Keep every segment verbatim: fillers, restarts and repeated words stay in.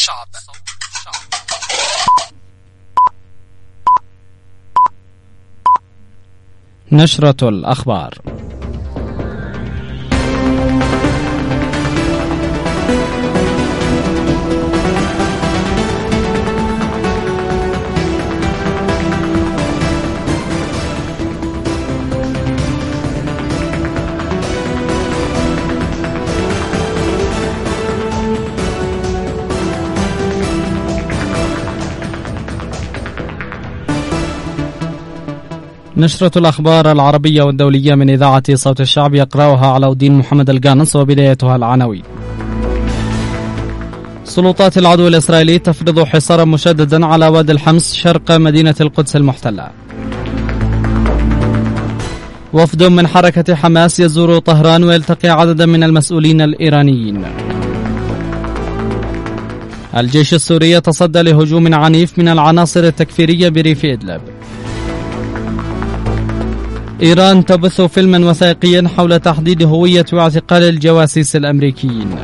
الشعب. نشرة الأخبار. نشرة الأخبار العربية والدولية من إذاعة صوت الشعب، يقرأها علاء الدين محمد القانص، وبدايتها العناوين. سلطات العدو الإسرائيلي تفرض حصارا مشددا على وادي الحمص شرق مدينة القدس المحتلة. وفد من حركة حماس يزور طهران ويلتقي عددا من المسؤولين الإيرانيين. الجيش السوري يتصدى لهجوم عنيف من العناصر التكفيرية بريف إدلب. إيران تبث فيلما وثائقيا حول تحديد هوية واعتقال الجواسيس الأمريكيين.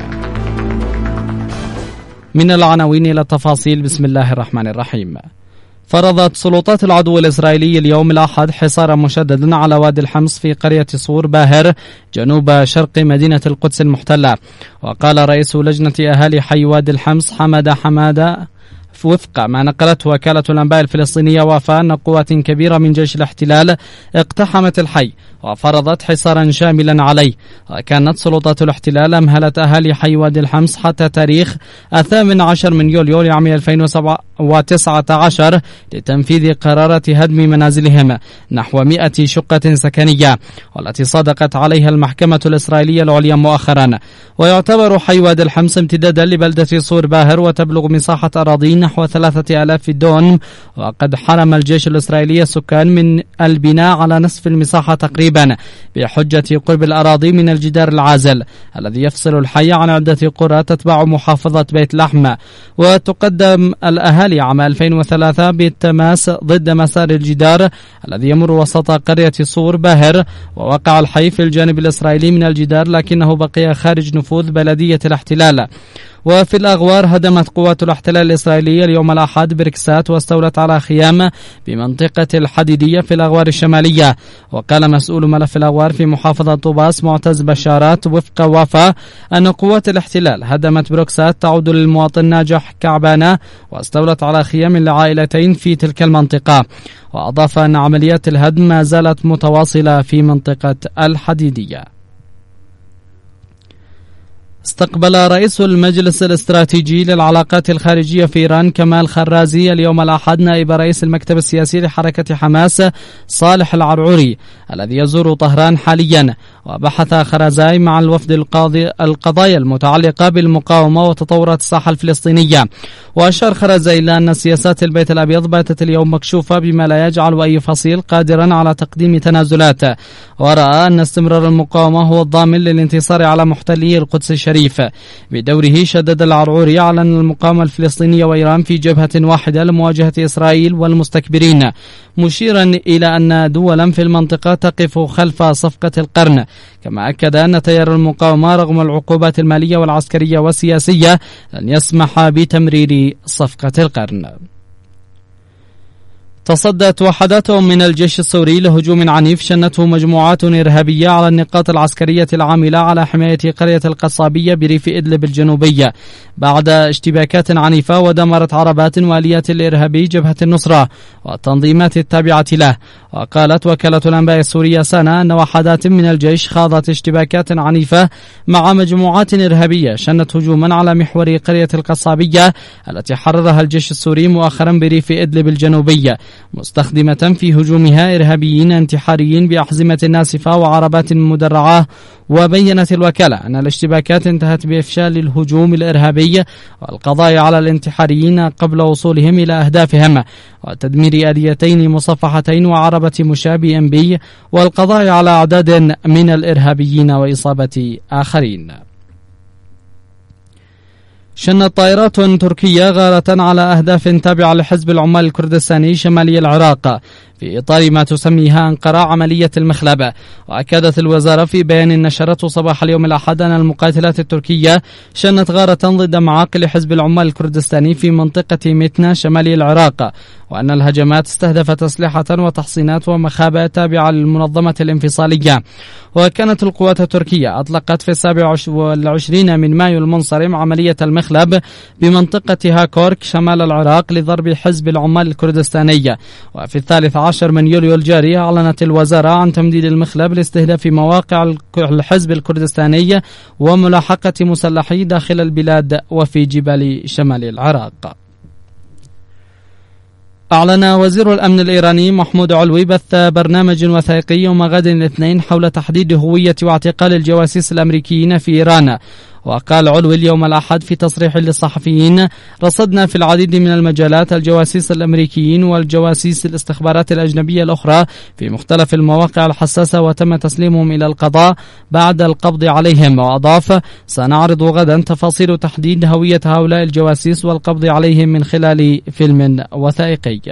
من العناوين إلى التفاصيل. بسم الله الرحمن الرحيم. فرضت سلطات العدو الإسرائيلي اليوم الأحد حصارا مشددا على وادي الحمص في قرية صور باهر جنوب شرق مدينة القدس المحتلة. وقال رئيس لجنة أهالي حي وادي الحمص حمادة حمادة وفق ما نقلته وكالة الأنباء الفلسطينية وفاء أن قوات كبيرة من جيش الاحتلال اقتحمت الحي وفرضت حصارا شاملا عليه. وكانت سلطات الاحتلال أمهلت أهالي حي وادي الحمص حتى تاريخ الثامن عشر من يوليو لعام ألفين وتسعة عشر لتنفيذ قرارة هدم منازلهم نحو مئة شقة سكنية، والتي صادقت عليها المحكمة الإسرائيلية العليا مؤخرا. ويعتبر حي وادي الحمص امتدادا لبلدة صور باهر، وتبلغ مساحة أراضي نحو ثلاثة آلاف دون. وقد حرم الجيش الإسرائيلي السكان من البناء على نصف المساحة تقريبا بحجة قرب الأراضي من الجدار العازل الذي يفصل الحي عن عدة قرى تتبع محافظة بيت لحم. وتقدم الأهالي عام ألفين وثلاثة بالتماس ضد مسار الجدار الذي يمر وسط قرية صور باهر، ووقع الحي في الجانب الإسرائيلي من الجدار لكنه بقي خارج نفوذ بلدية الاحتلال. وفي الأغوار هدمت قوات الاحتلال الإسرائيلية اليوم الأحد بركسات واستولت على خيام بمنطقة الحديدية في الأغوار الشمالية. وقال مسؤول ملف الأغوار في محافظة طوباس معتز بشارات وفق وفا أن قوات الاحتلال هدمت بروكسات تعود للمواطن ناجح كعبانة واستولت على خيام لعائلتين في تلك المنطقة. وأضاف أن عمليات الهدم ما زالت متواصلة في منطقة الحديدية. استقبل رئيس المجلس الاستراتيجي للعلاقات الخارجية في إيران كمال خرازي اليوم الأحد نائب رئيس المكتب السياسي لحركة حماس صالح العرعوري الذي يزور طهران حاليا. وبحث خرازي مع الوفد القاضي القضايا المتعلقة بالمقاومة وتطورات الساحة الفلسطينية. وأشار خرازي إلى أن سياسات البيت الأبيض باتت اليوم مكشوفة بما لا يجعل أي فصيل قادرا على تقديم تنازلات. ورأى أن استمرار المقاومة هو الضامن للانتصار على محتلي القدس الشريف. بدوره شدد العرعوري على أن المقاومة الفلسطينية وإيران في جبهة واحدة لمواجهة إسرائيل والمستكبرين، مشيرا إلى أن دولا في المنطقة تقف خلف صفقة القرن. كما أكد أن تيار المقاومة رغم العقوبات المالية والعسكرية والسياسية لن يسمح بتمرير صفقة القرن. تصدت وحدات من الجيش السوري لهجوم عنيف شنته مجموعات إرهابية على النقاط العسكرية العاملة على حماية قرية القصابية بريف إدلب الجنوبية بعد اشتباكات عنيفة ودمرت عربات واليات الإرهابي جبهة النصرة والتنظيمات التابعة له. وقالت وكالة الأنباء السورية سانا أن وحدات من الجيش خاضت اشتباكات عنيفة مع مجموعات إرهابية شنت هجوما على محور قرية القصابية التي حررها الجيش السوري مؤخرا بريف إدلب الجنوبية، مستخدمة في هجومها إرهابيين انتحاريين بأحزمة ناسفة وعربات مدرعة. وبينت الوكالة أن الاشتباكات انتهت بإفشال الهجوم الإرهابي والقضاء على الانتحاريين قبل وصولهم إلى أهدافهم وتدمير آليتين مصفحتين وعربة مشاة بي إم بي والقضاء على أعداد من الإرهابيين وإصابة آخرين. شنت طائرات تركية غارة على أهداف تابعة لحزب العمال الكردستاني شمالي العراق في إطار ما تسميها أنقرة عملية المخلب. وأكدت الوزارة في بيان نشرته صباح اليوم الأحد أن المقاتلات التركية شنت غارة ضد معاقل حزب العمال الكردستاني في منطقة متنا شمالي العراق، وأن الهجمات استهدفت أسلحة وتحصينات ومخابئ تابعة للمنظمة الانفصالية. وكانت القوات التركية أطلقت في السابع والعشرين من مايو المنصرم عملية المخلب بمنطقة هاكورك شمال العراق لضرب حزب العمال الكردستاني. وفي الثالث عشر من يوليو الجاري أعلنت الوزارة عن تمديد المخلب لاستهداف مواقع الحزب الكردستاني وملاحقة مسلحي داخل البلاد وفي جبال شمال العراق. أعلن وزير الأمن الإيراني محمود علوي بث برنامج وثائقي يوم غد الاثنين حول تحديد هوية واعتقال الجواسيس الأمريكيين في إيران. وقال علوي اليوم الأحد في تصريح للصحفيين: رصدنا في العديد من المجالات الجواسيس الأمريكيين والجواسيس الاستخبارات الأجنبية الأخرى في مختلف المواقع الحساسة، وتم تسليمهم إلى القضاء بعد القبض عليهم. وأضاف: سنعرض غدا تفاصيل تحديد هوية هؤلاء الجواسيس والقبض عليهم من خلال فيلم وثائقي.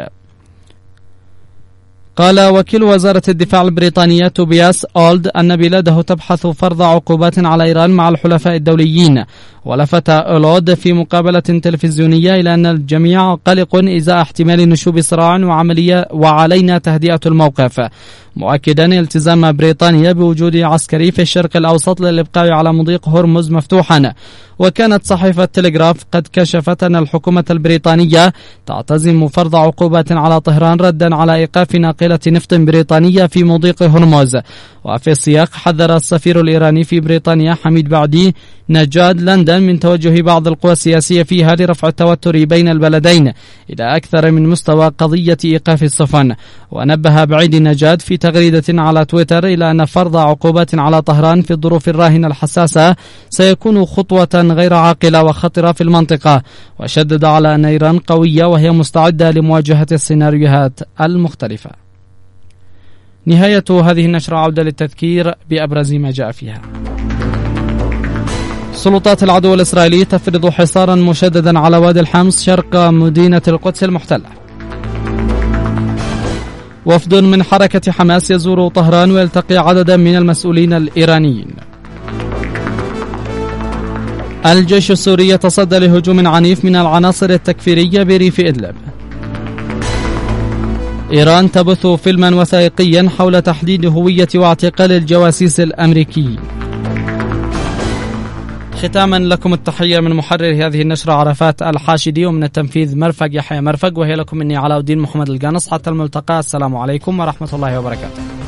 قال وكيل وزارة الدفاع البريطانية توبياس أولد أن بلاده تبحث فرض عقوبات على إيران مع الحلفاء الدوليين. ولفت أولود في مقابلة تلفزيونية إلى أن الجميع قلق إزاء احتمال نشوب صراع وعملية وعلينا تهدئة الموقف، مؤكدا التزام بريطانيا بوجود عسكري في الشرق الأوسط للإبقاء على مضيق هرمز مفتوحا. وكانت صحيفة تلغراف قد كشفت أن الحكومة البريطانية تعتزم فرض عقوبات على طهران ردا على إيقاف ناقلة نفط بريطانية في مضيق هرمز. وفي السياق حذر السفير الإيراني في بريطانيا حميد بعدي نجاد لندن من توجه بعض القوى السياسية فيها لرفع التوتر بين البلدين إلى أكثر من مستوى قضية إيقاف السفن. ونبه بعيد نجاد في تغريدة على تويتر إلى أن فرض عقوبات على طهران في الظروف الراهنة الحساسة سيكون خطوة غير عاقلة وخطرة في المنطقة. وشدد على أن إيران قوية وهي مستعدة لمواجهة السيناريوهات المختلفة. نهاية هذه النشرة عودة للتذكير بأبرز ما جاء فيها. سلطات العدو الإسرائيلي تفرض حصارا مشددا على وادي الحمص شرق مدينة القدس المحتلة. وفد من حركة حماس يزور طهران ويلتقي عددا من المسؤولين الإيرانيين. الجيش السوري يتصدى لهجوم عنيف من العناصر التكفيرية بريف إدلب. إيران تبث فيلما وثائقيا حول تحديد هوية واعتقال الجواسيس الأمريكيين. ختاما لكم التحية من محرر هذه النشرة عرفات الحاشدي، ومن التنفيذ مرفق يحيى مرفق، وهي لكم مني علاء الدين محمد القانص. حتى الملتقى، السلام عليكم ورحمة الله وبركاته.